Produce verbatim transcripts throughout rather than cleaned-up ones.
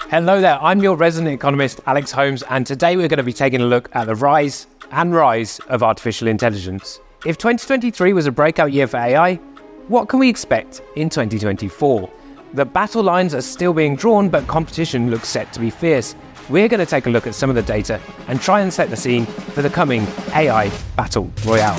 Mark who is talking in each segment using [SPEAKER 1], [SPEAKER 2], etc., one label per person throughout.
[SPEAKER 1] Hello there, I'm your resident economist, Alex Holmes, and today we're going to be taking a look at the rise and rise of artificial intelligence. If twenty twenty-three was a breakout year for A I, what can we expect in twenty twenty-four? The battle lines are still being drawn, but competition looks set to be fierce. We're going to take a look at some of the data and try and set the scene for the coming A I battle royale.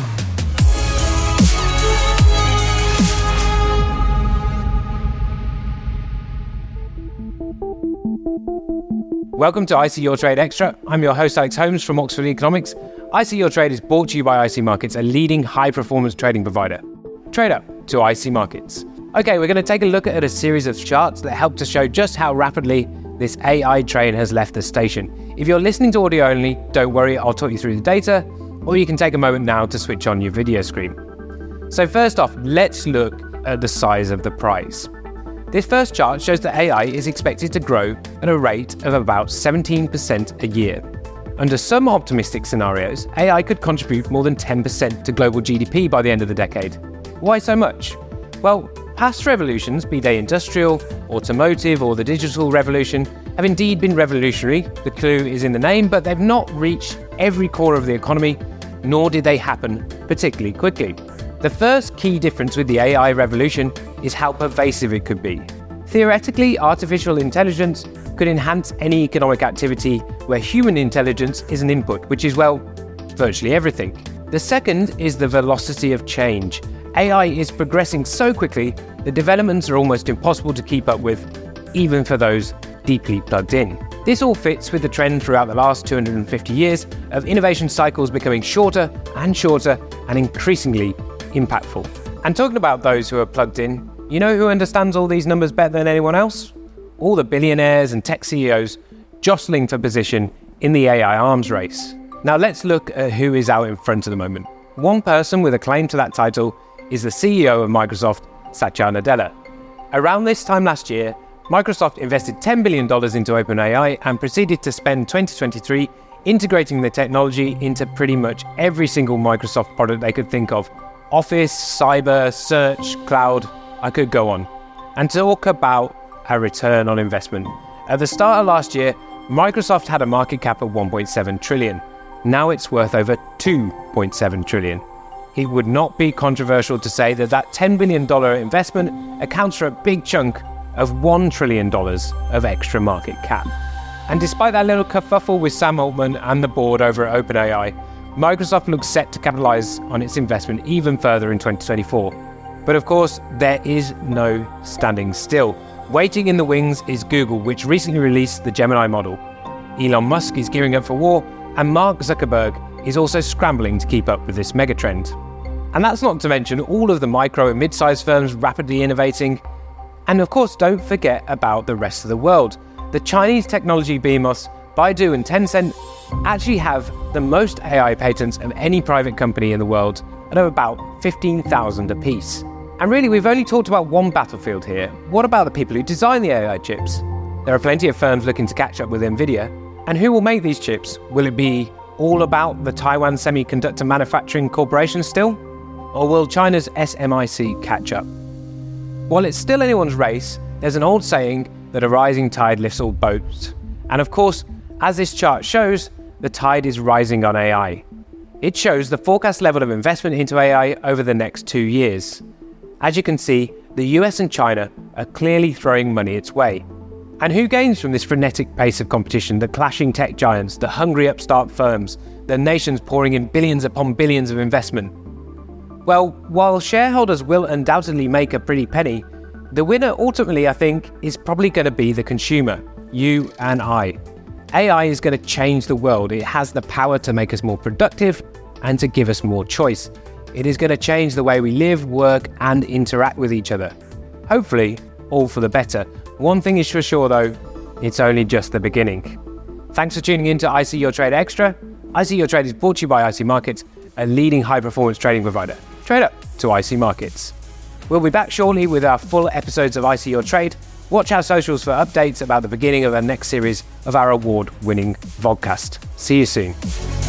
[SPEAKER 1] Welcome to I C Your Trade Extra. I'm your host Alex Holmes from Oxford Economics. I C Your Trade is brought to you by I C Markets, a leading high-performance trading provider. Trade up to I C Markets. Okay, we're going to take a look at a series of charts that help to show just how rapidly this A I train has left the station. If you're listening to audio only, don't worry, I'll talk you through the data, or you can take a moment now to switch on your video screen. So first off, let's look at the size of the prize. This first chart shows that A I is expected to grow at a rate of about seventeen percent a year. Under some optimistic scenarios, A I could contribute more than ten percent to global G D P by the end of the decade. Why so much? Well, past revolutions, be they industrial, automotive, or the digital revolution, have indeed been revolutionary. The clue is in the name, but they've not reached every corner of the economy, nor did they happen particularly quickly. The first key difference with the A I revolution is how pervasive it could be. Theoretically, artificial intelligence could enhance any economic activity where human intelligence is an input, which is, well, virtually everything. The second is the velocity of change. A I is progressing so quickly that developments are almost impossible to keep up with, even for those deeply plugged in. This all fits with the trend throughout the last two hundred fifty years of innovation cycles becoming shorter and shorter and increasingly impactful. And talking about those who are plugged in, you know who understands all these numbers better than anyone else? All the billionaires and tech C E Os jostling for position in the A I arms race. Now let's look at who is out in front at the moment. One person with a claim to that title is the C E O of Microsoft, Satya Nadella. Around this time last year, Microsoft invested ten billion dollars into OpenAI and proceeded to spend twenty twenty-three integrating the technology into pretty much every single Microsoft product they could think of. Office, cyber, search, cloud, I could go on. And talk about a return on investment. At the start of last year, Microsoft had a market cap of one point seven trillion. Now it's worth over two point seven trillion. It would not be controversial to say that that ten billion dollars investment accounts for a big chunk of one trillion dollars of extra market cap. And despite that little kerfuffle with Sam Altman and the board over at OpenAI, Microsoft looks set to capitalize on its investment even further in twenty twenty-four. But of course, there is no standing still. Waiting in the wings is Google, which recently released the Gemini model. Elon Musk is gearing up for war, and Mark Zuckerberg is also scrambling to keep up with this megatrend. And that's not to mention all of the micro and mid-sized firms rapidly innovating. And of course, don't forget about the rest of the world. The Chinese technology behemoths, Baidu and Tencent, actually have the most A I patents of any private company in the world at about fifteen thousand apiece. And really, we've only talked about one battlefield here. What about the people who design the A I chips? There are plenty of firms looking to catch up with NVIDIA. And who will make these chips? Will it be all about the Taiwan Semiconductor Manufacturing Corporation still? Or will China's S M I C catch up? While it's still anyone's race, there's an old saying that a rising tide lifts all boats. And of course, as this chart shows, the tide is rising on A I. It shows the forecast level of investment into A I over the next two years. As you can see, the U S and China are clearly throwing money its way. And who gains from this frenetic pace of competition? The clashing tech giants, the hungry upstart firms, the nations pouring in billions upon billions of investment. Well, while shareholders will undoubtedly make a pretty penny, the winner ultimately, I think, is probably going to be the consumer, you and I. A I is going to change the world. It has the power to make us more productive and to give us more choice. It is going to change the way we live, work, and interact with each other. Hopefully, all for the better. One thing is for sure though, it's only just the beginning. Thanks for tuning in to I C Your Trade Extra. I C Your Trade is brought to you by I C Markets, a leading high-performance trading provider. Trade up to I C Markets. We'll be back shortly with our full episodes of I C Your Trade. Watch our socials for updates about the beginning of our next series of our award-winning vodcast. See you soon.